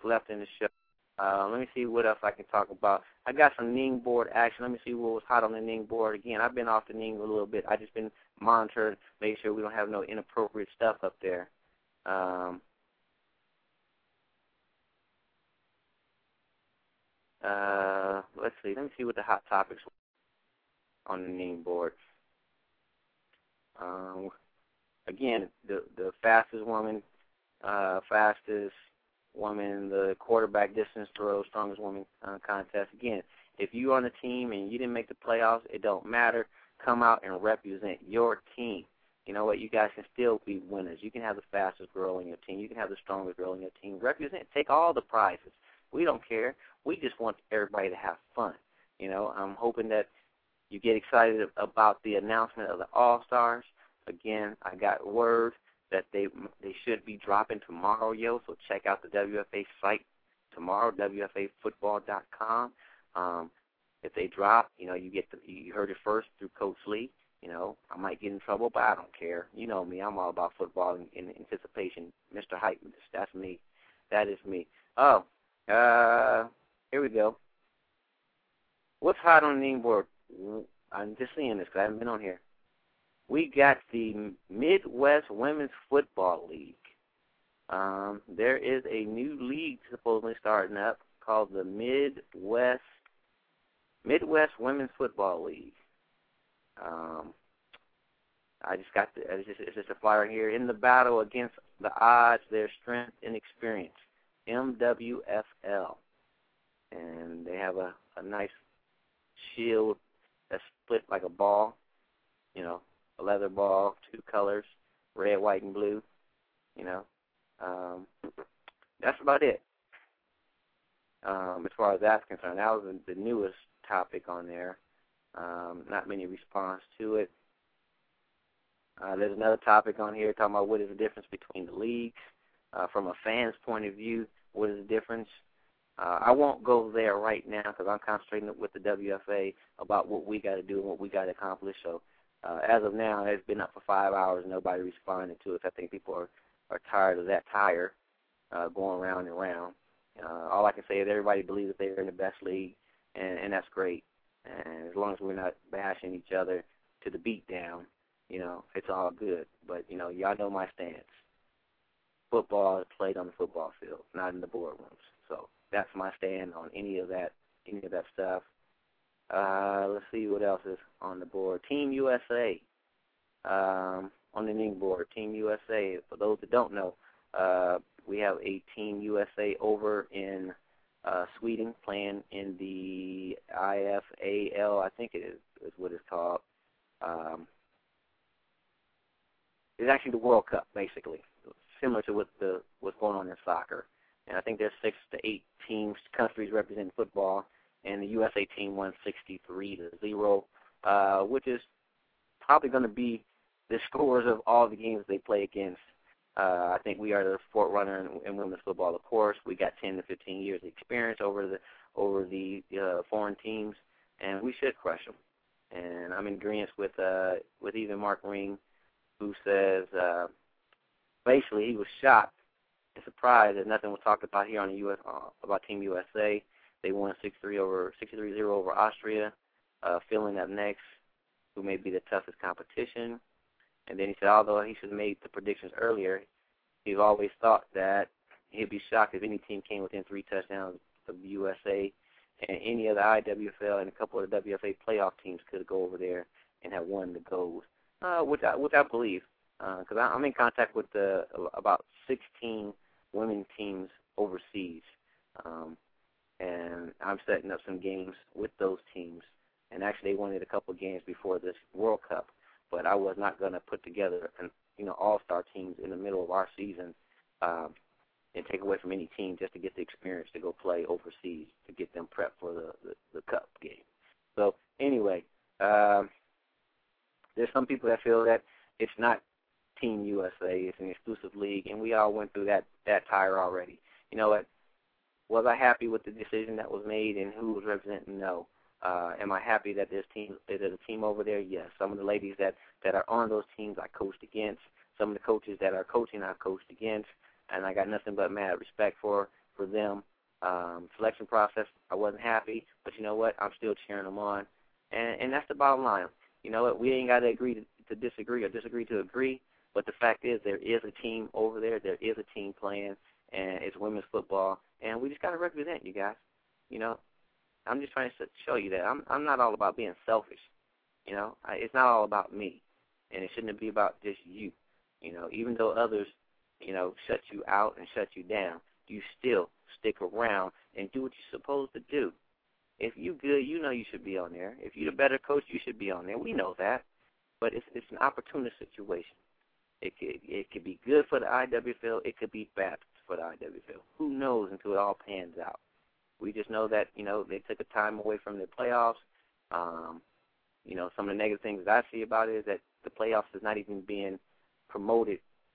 me see what else I can talk about. I got some Ning board action. Let me see what was hot on the Ning board. Again, I've been off the Ning a little bit. I just been monitoring, making sure we don't have no inappropriate stuff up there. let's see. Let me see what the hot topics on the name board. Again, the fastest woman the quarterback distance throw, strongest woman contest. Again, if you're on the team and you didn't make the playoffs, it don't matter. Come out and represent your team. You know what? You guys can still be winners. You can have the fastest girl on your team. You can have the strongest girl on your team. Represent. Take all the prizes. We don't care. We just want everybody to have fun. You know, I'm hoping that you get excited about the announcement of the All-Stars. Again, I got word that they should be dropping tomorrow, so check out the WFA site tomorrow, WFAfootball.com. If they drop, you heard it first through Coach Lee. You know, I might get in trouble, but I don't care. You know me, I'm all about football in anticipation. Mr. Hype, that's me. That is me. Oh, here we go. What's hot on the name board? I'm just seeing this because I haven't been on here. We got the Midwest Women's Football League. There is a new league supposedly starting up called the Midwest Women's Football League. It's just a flyer here. In the battle against the odds, their strength and experience. MWFL. And they have a nice shield that's split like a ball, a leather ball, 2 colors, red, white, and blue, That's about it. As far as that's concerned, that was the newest topic on there. Not many response to it. There's another topic on here talking about what is the difference between the leagues. From a fan's point of view, what is the difference? I won't go there right now because I'm concentrating with the WFA about what we got to do and what we got to accomplish. So as of now, it's been up for 5 hours and nobody responded to it. I think people are tired of that tire going round and round. All I can say is everybody believes that they're in the best league, and that's great. And as long as we're not bashing each other to the beat down, it's all good. But, y'all know my stance. Football is played on the football field, not in the boardrooms. So that's my stand on any of that stuff. Let's see what else is on the board. Team USA on the name board. Team USA. For those that don't know, we have a Team USA over in Sweden playing in the IFAL. I think it is what it's called. It's actually the World Cup, basically, similar to what's going on in soccer. And I think there's 6 to 8 countries representing football, and the USA team won 63-0, which is probably going to be the scores of all the games they play against. I think we are the forerunner in women's football, of course. We got 10 to 15 years of experience over the foreign teams, and we should crush them. And I'm in agreement with even Mark Ring, who says basically he was shocked and surprised that nothing was talked about here on the U.S. About Team USA. They won 63-0 over Austria, filling up next, who may be the toughest competition. And then he said, although he should have made the predictions earlier, he's always thought that he'd be shocked if any team came within 3 touchdowns of the USA, and any of the IWFL and a couple of the WFA playoff teams could go over there and have won the gold, which I believe, because I'm in contact with about 16 women teams overseas, and I'm setting up some games with those teams. And actually, they wanted a couple of games before this World Cup, but I was not going to put together all-star teams in the middle of our season and take away from any team just to get the experience to go play overseas to get them prepped for the Cup game. So anyway, there's some people that feel that it's not Team USA, it's an exclusive league, and we all went through that tire already. You know what? Was I happy with the decision that was made and who was representing? No. Am I happy that there's a team over there? Yes. Some of the ladies that are on those teams I coached against. Some of the coaches that are coaching I've coached against, and I got nothing but mad respect for them. Selection process, I wasn't happy, but you know what? I'm still cheering them on, and that's the bottom line. You know what? We ain't got to agree to disagree or disagree to agree, but the fact is there is a team over there. There is a team playing, and it's women's football, and we just got to represent you guys. I'm just trying to show you that I'm not all about being selfish. You know, it's not all about me, and it shouldn't be about just you. You know, even though others, you know, shut you out and shut you down, you still stick around and do what you're supposed to do. If you good, you know you should be on there. If you're the better coach, you should be on there. We know that, but it's an opportunist situation. It could be good for the IWFL. It could be bad for the IWFL. Who knows until it all pans out. We just know that, you know, they took a time away from the playoffs. You know, some of the negative things that I see about it is that the playoffs is not even being promoted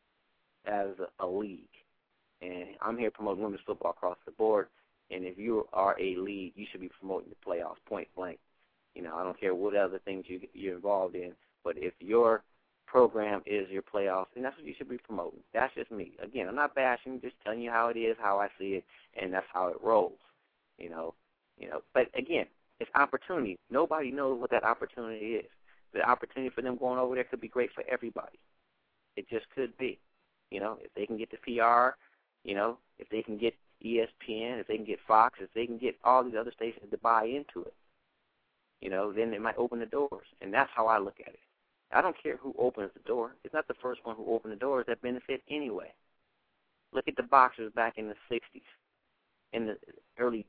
as a league. And I'm here promoting women's football across the board. And if you are a league, you should be promoting the playoffs, point blank. You know, I don't care what other things you're involved in, but if your program is your playoffs, then that's what you should be promoting. That's just me. Again, I'm not bashing, just telling you how it is, how I see it, and that's how it rolls. You know. But again, it's opportunity. Nobody knows what that opportunity is. The opportunity for them going over there could be great for everybody. It just could be. You know, if they can get the PR, you know, if they can get ESPN, if they can get Fox, if they can get all these other stations to buy into it, you know, then it might open the doors. And that's how I look at it. I don't care who opens the door. It's not the first one who opened the doors that benefit anyway. Look at the boxers back in the 60s, in the early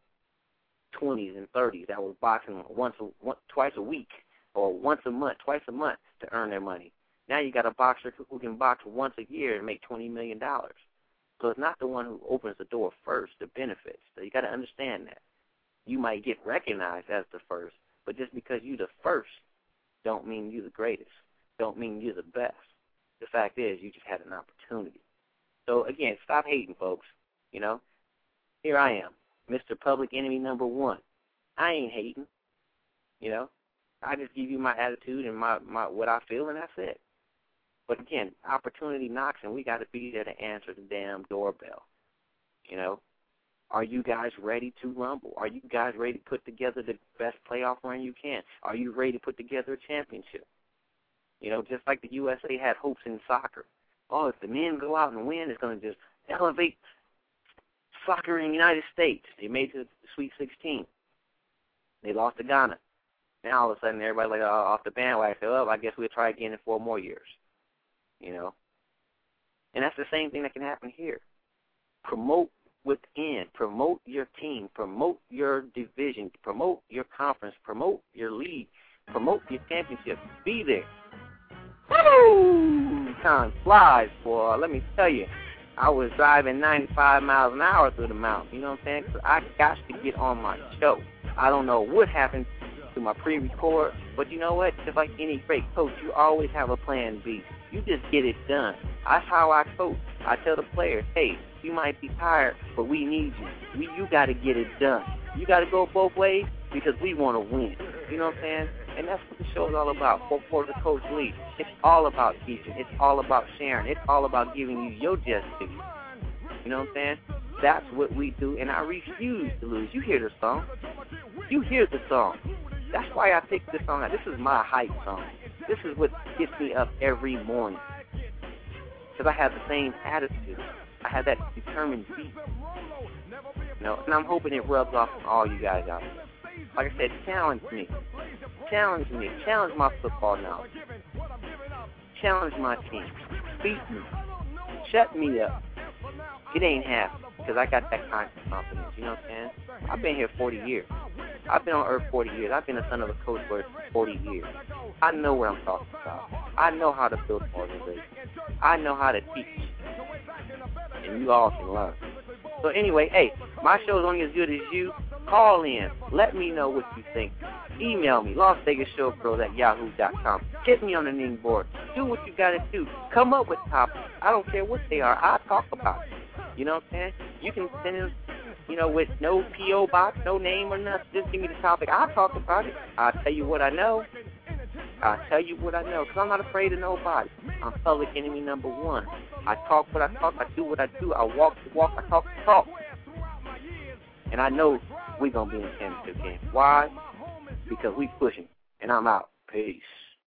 20s and 30s that was boxing twice a week or twice a month to earn their money. Now you got a boxer who can box once a year and make $20 million. So it's not the one who opens the door first that benefits. So you got to understand that. You might get recognized as the first, but just because you're the first don't mean you're the greatest, don't mean you're the best. The fact is you just had an opportunity. So, again, stop hating, folks. You know, here I am, Mr. Public Enemy number 1. I ain't hating. You know, I just give you my attitude and my what I feel, and that's it. But, again, opportunity knocks, and we got to be there to answer the damn doorbell. You know, are you guys ready to rumble? Are you guys ready to put together the best playoff run you can? Are you ready to put together a championship? You know, just like the USA had hopes in soccer. Oh, if the men go out and win, it's going to just elevate soccer in the United States. They made it to the Sweet 16. They lost to Ghana. Now, all of a sudden, everybody like off the bandwagon said, well, I guess we'll try again in 4 more years. You know? And that's the same thing that can happen here. Promote within. Promote your team. Promote your division. Promote your conference. Promote your league. Promote your championship. Be there. Woo! Time flies, boy. Let me tell you. I was driving 95 miles an hour through the mountains. You know what I'm saying? Because I got to get on my show. I don't know what happened to my pre-record, but you know what? Just like any great coach, you always have a plan B. You just get it done. That's how I coach. I tell the players, hey, you might be tired, but we need you. You got to get it done. You got to go both ways because we want to win. You know what I'm saying? And that's what the show is all about, for the Coach Lee. It's all about teaching. It's all about sharing. It's all about giving you your just due. You know what I'm saying? That's what we do, and I refuse to lose. You hear the song. You hear the song. That's why I picked this song out. This is my hype song. This is what gets me up every morning. Because I have the same attitude. I have that determined beat. You know, and I'm hoping it rubs off on all you guys out there. Like I said, challenge me. Challenge me. Challenge my football knowledge. Challenge my team. Beat me. Shut me up. It ain't happening because I got that kind of confidence. You know what I'm saying? I've been here 40 years. I've been on earth 40 years. I've been a son of a coach for 40 years. I know what I'm talking about. I know how to build an organization. I know how to teach. And you all can learn. So anyway, hey, my show's only as good as you. Call in. Let me know what you think. Email me, LasVegasShowGirls@yahoo.com. Hit me on the name board. Do what you got to do. Come up with topics. I don't care what they are. I'll talk about it. You know what I'm saying? You can send them, you know, with no P.O. box, no name or nothing. Just give me the topic. I'll talk about it. I'll tell you what I know. I'll tell you what I know because I'm not afraid of nobody. I'm public enemy number 1. I talk what I talk. I do what I do. I walk the walk. I talk the talk. And I know we're going to be in the championship game. Why? Because we pushing. And I'm out. Peace.